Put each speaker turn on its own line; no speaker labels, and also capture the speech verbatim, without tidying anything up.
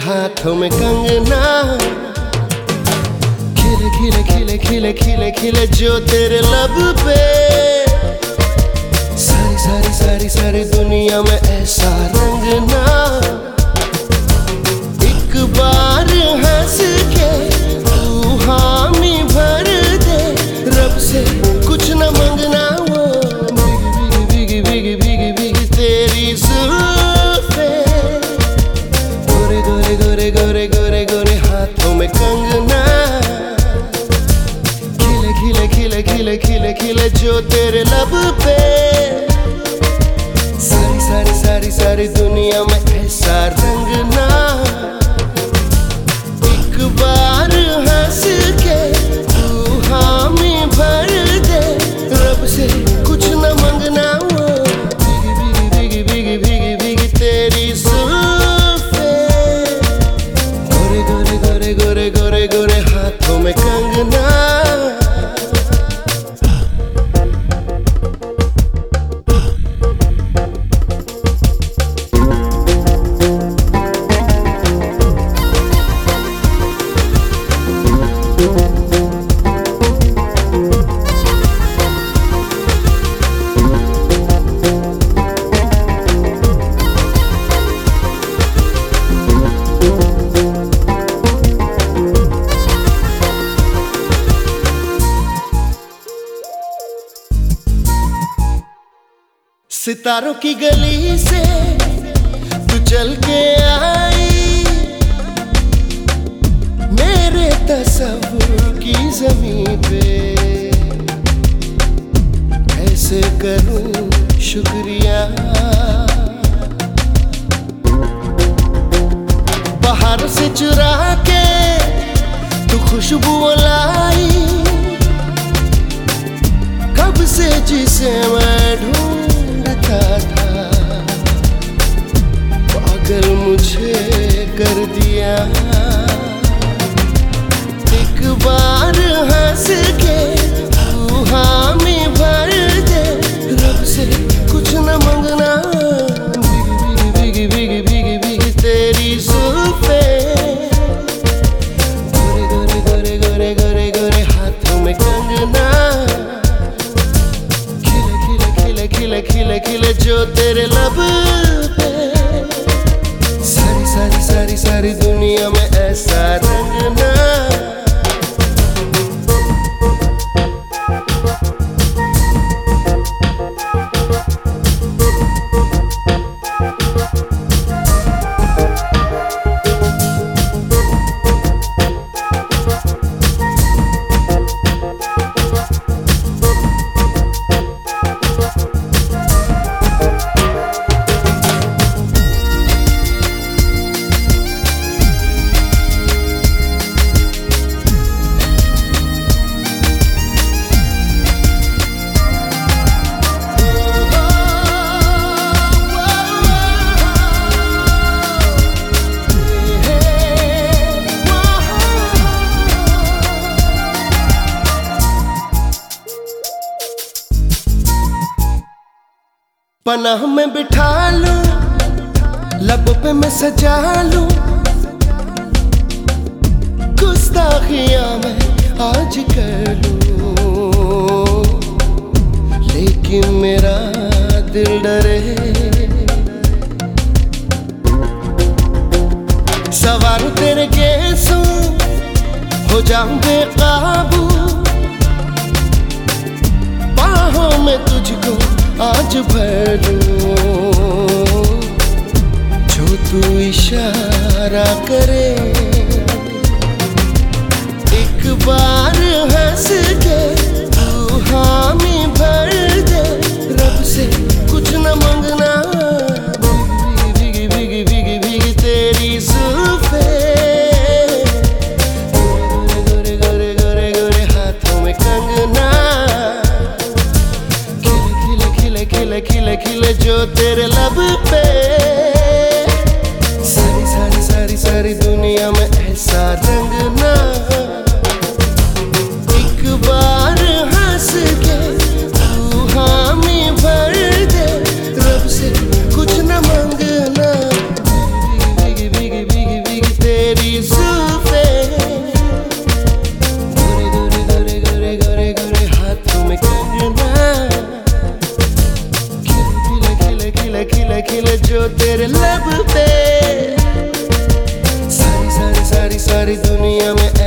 हाथों में कंगना, खिले खिले खिले खिले खिले खिले जो तेरे लब पे। सारी सारी सारी सारी दुनिया में ऐसा रंगना, एक बार हंस के तू हामी भर दे, रब से कुछ न मांगना। वो भीगी भीगी भीगी भीगी तेरी जुल्फे, गोरे गोरे गोरे गोरे गोरे गोरे हाथों में कंगना, खिले खिले खिले खिले खिले खिले जो तेरे लब पे। सारी सारी सारी सारी दुनिया में ऐसा रंगना, एक बार हंस के तू हामी भर दे, रब से कुछ न मांगना। वो भीगी भीगी भीगी भीगी भीगी तेरी जुल्फे, गोरे गोरे गोरे गोरे गोरे गोरे हाथों में कंगना। सितारों की गली से तू चल के आई, मेरे तस्वीर की ज़मीं पे। कैसे करूं शुक्रिया, बाहर से चुरा के तू खुशबू लाई, कब से जिसे मैं ढूंढता था, पागल मुझे कर दिया। एक बार हंस के तू हामी भर दे, रब से कुछ न मांगना। भीगी भीगी भीगी भीगी भीगी तेरी जुल्फे, गोरे गोरे गोरे गोरे गोरे गोरे हाथों में कंगना, खिले खिले खिले जो तेरे लब पे। सारी सारी सारी सारी दुनिया में ऐसा रंगना। पनाह में बिठा लूं, लबों पे मैं सजा लूं, गुस्ताखियां मैं आज कर लूं, लेकिन मेरा दिल डरे। सवार तेरे केसों हो जाऊं बेकाबू, बाहों में तुझको आज भर लूं, जो तू इशारा करे। एक बार हंस के तू हामी भर दे, रब से कुछ न मांगना। भीगी भीगी भीगी भीगी तेरी जुल्फे, गोरे गोरे गोरे गोरे हाथों में कंगना, खिले खिले खिले जो तेरे लब पे। सारी सारी सारी सारी दुनिया में ऐसा रंगना, एक बार हंस के तू हामी भर दे, रब से कुछ न मांगना। भीगी भीगी भीगी भीगी सारी दुनिया में